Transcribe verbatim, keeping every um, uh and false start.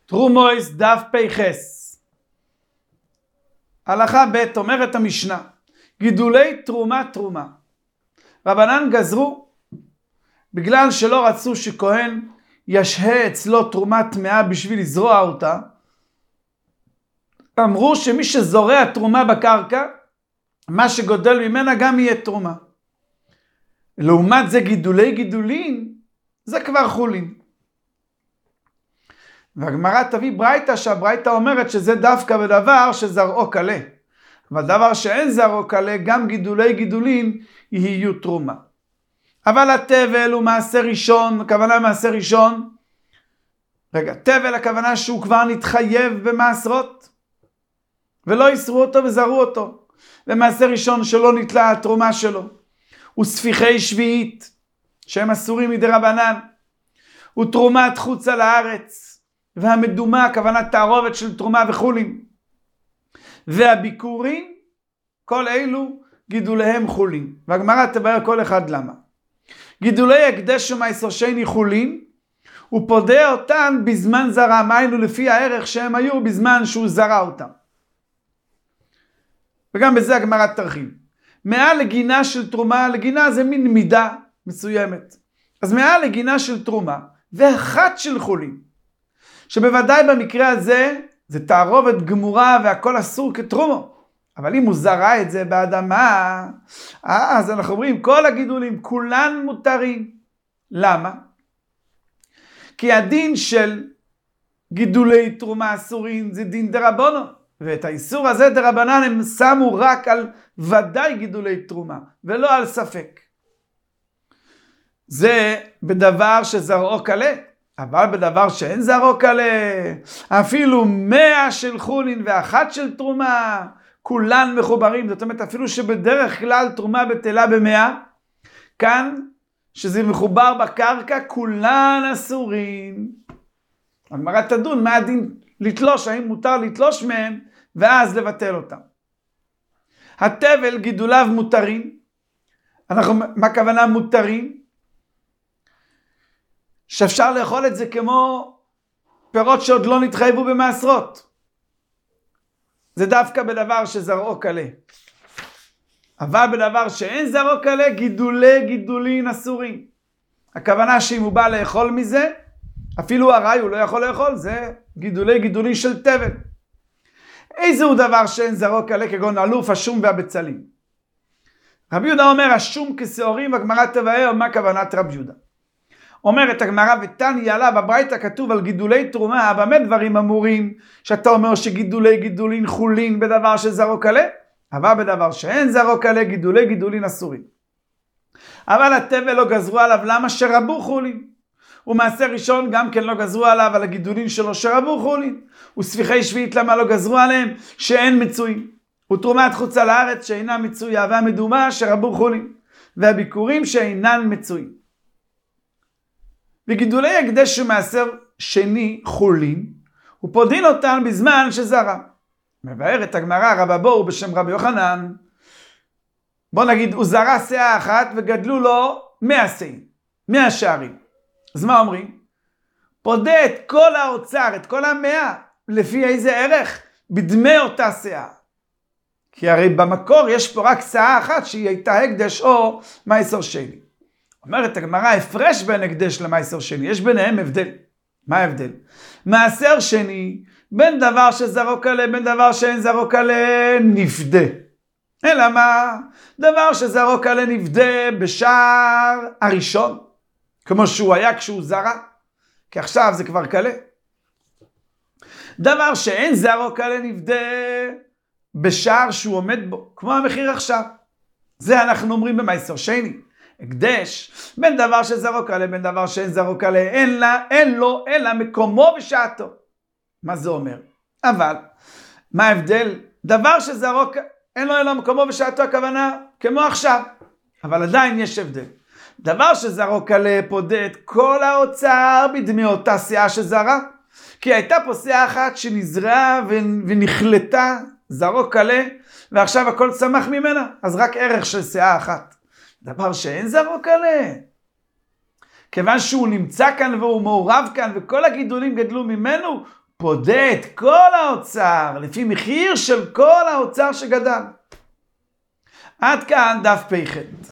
תרומויס דף פייחס. הלכה ב' אומרת המשנה, גידולי תרומה תרומה. רבנן גזרו, בגלל שלא רצו שכהן ישהה אצלו תרומה טמאה בשביל לזרוע אותה, אמרו שמי שזורע תרומה בקרקע, מה שגודל ממנה גם יהיה תרומה. לעומת זה גידולי גידולין, זה כבר חולין. והגמרא תביא ברייתא, שהברייתא אומרת שזה דווקא בדבר שזרעו קלה. אבל דבר שאין זרעו קלה, גם גידולי גידולין יהיו תרומה. אבל התבל הוא מעשה ראשון, הכוונה מעשה ראשון. רגע, תבל הכוונה שהוא כבר נתחייב במעשרות, ולא יסרו אותו וזרעו אותו. ומעשה ראשון שלא נתלה התרומה שלו. וספיחי שביעית, שהם אסורים מדי רבנן. ותרומת חוצה לארץ. והמדומה, הכוונה תערובת של תרומה וחולים. והביקורים, כל אלו גידוליהם חולים. והגמרא תבהר כל אחד למה. גידולי הקדש ומעשר שני חולים, הוא פודה אותן בזמן זרע, היינו לפי הערך שהם היו בזמן שהוא זרע אותם. וגם בזה הגמרא תרחיב. מעל לגינה של תרומה, לגינה זה מין מידה מסוימת. אז מעל לגינה של תרומה, ואחת של חולים. שבוודאי במקרה הזה, זה תערובת גמורה והכל אסור כתרומו. אבל אם הוא זרע את זה באדמה, אז אנחנו אומרים, כל הגידולים, כולן מותרים. למה? כי הדין של גידולי תרומה אסורים זה דין דרבנו. ואת האיסור הזה דרבנן הם שמו רק על ודאי גידולי תרומה, ולא על ספק. זה בדבר שזרעו קלה. אבל בדבר שאין זרעו קלה, אפילו מאה של חולין ואחת של תרומה, כולן מחוברים. זאת אומרת, אפילו שבדרך כלל תרומה בטלה במאה, כאן, שזה מחובר בקרקע, כולן אסורים. הגמרא תדון מה הדין לתלוש, האם מותר לתלוש מהם, ואז לבטל אותם. התבל גידוליו מותרים. אנחנו, מה הכוונה מותרים? שאפשר לאכול את זה כמו פירות שעוד לא נתחייבו במעשרות. זה דווקא בדבר שזרעו קלה. אבל בדבר שאין זרעו קלה, גידולי גידולין אסורים. הכוונה שאם הוא בא לאכול מזה, אפילו הרי הוא לא יכול לאכול, זה גידולי גידולין של תבל. איזהו דבר שאין זרעו קלה, כגון אלוף, השום והבצלים. רבי יהודה אומר, השום כשעורים, והגמרא תבהר מה כוונת רבי יהודה. אומרת הגמרא ותניא עליו, בברייתא כתוב על גידולי תרומה, במה דברים אמורים, שאתה אומר שגידולי גידולין חולין בדבר שזרעו קלה, אבל בדבר שאין זרעו קלה, גידולי גידולין אסורים. אבל התבל לא גזרו עליו, למה שרבו חולין? ומעשה ראשון גם כן לא גזרו עליו, על הגידולין שלו שרבו חולין. וספיחי שביעית למה לא גזרו עליהם? שאין מצויים. ותרומת חוצה לארץ שאינה מצויה, והמדומה שרבו חולין. והביקורים שאינן מצויים. וגידולי הקדש ומעשר שני חולין, הוא פודין אותן בזמן שזרע. מבאר את הגמרא רבא בוהו בשם רבי יוחנן. בוא נגיד, הוא זרע שאה אחת וגדלו לו מאה שאים, מאה שערים. אז מה אומרים? פודה את כל האוצר, את כל המאה, לפי איזה ערך? בדמי אותה שאה. כי הרי במקור יש פה רק שאה אחת שהיא הייתה הקדש או מעשר שני. אומרת הגמרא, הפרש בין הקדש למעשר שני, יש ביניהם הבדל. מה ההבדל? מעשר שני, בין דבר שזרעו קלה, בין דבר שאין זרעו קלה, נפדה. אלא מה? דבר שזרעו קלה נפדה בשער הראשון, כמו שהוא היה כשהוא זרע, כי עכשיו זה כבר קלה. דבר שאין זרעו קלה נפדה בשער שהוא עומד בו, כמו המחיר עכשיו. זה אנחנו אומרים במעשר שני. הקדש, בין דבר שזרעו קלה, בין דבר שאין זרעו קלה, אין, לה, אין לו, אלא מקומו ושעתו. מה זה אומר? אבל, מה ההבדל? דבר שזרעו קלה, אין לו אלא מקומו ושעתו, הכוונה, כמו עכשיו. אבל עדיין יש הבדל. דבר שזרעו קלה פודה את כל האוצר בדמי אותה שאה שזרע. כי הייתה פה שאה אחת שנזרעה ונחלטה, זרעו קלה, ועכשיו הכל צמח ממנה. אז רק ערך של שאה אחת. דבר שאין זרעו קלה. כיוון שהוא נמצא כאן והוא מעורב כאן וכל הגידולים גדלו ממנו, פודה את כל האוצר, לפי מחיר של כל האוצר שגדל. עד כאן דף פ"ח.